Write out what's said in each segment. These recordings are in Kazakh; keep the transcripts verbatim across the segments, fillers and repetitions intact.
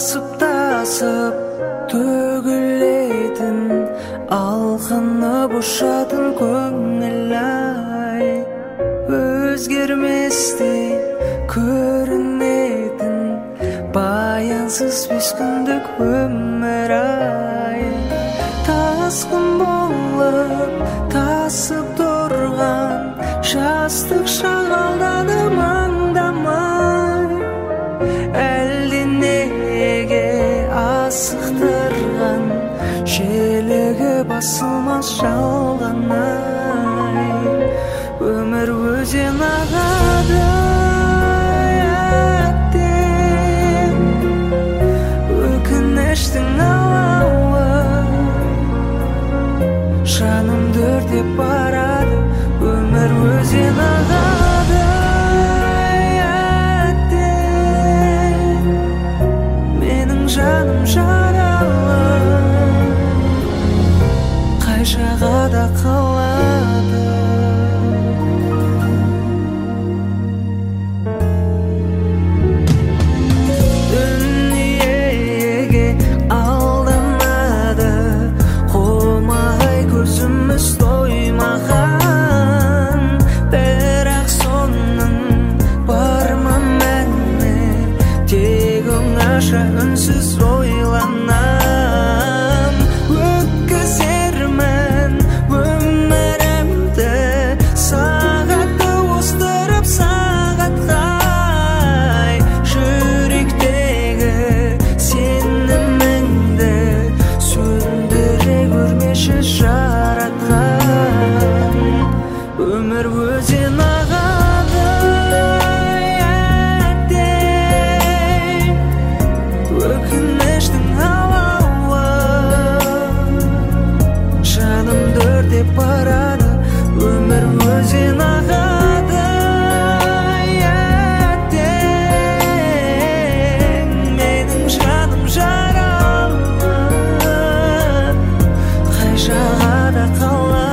тасып-тасып төгілетін алқыны бошатын көңіл-ай, өзгерместей көрінетін баянсыз бес күндік өмір-ай. Тасқын болып тасып тұрған жастық шағалдады маңдамай, әлде неге асықтырған желігі басылмас жалған-ай. Өмір өзен ағады әттең, өкініштің алауы жанымды өртеп барады. Өмір өзен ағады әттең, менің жаным жаралы, қай жағада қалады. Дүниеге алдамады, қомағай көзіміз тоймаған, бірақ соның бар ма мәні, тек оңаша үнсіз ойланам. Өткізермін өмірімді сағатты оздырып сағатқай, жүректегі сеніміңді сөндіре көрмеші жаратқан. Өмір өзен ағады әттең, өкініштің алауы жанымды өртеп барады. Өмір өзен ағады әттең, менің жаным жаралы, қай жағада қалады.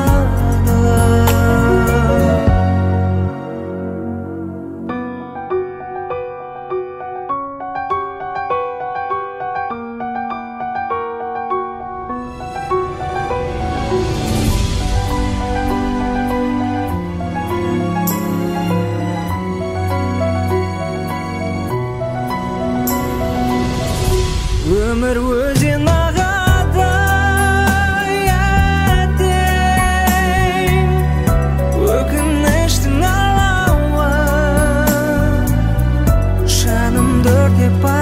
Өмір өзен ағады әттең, өкініштің алауы жанымды өртеп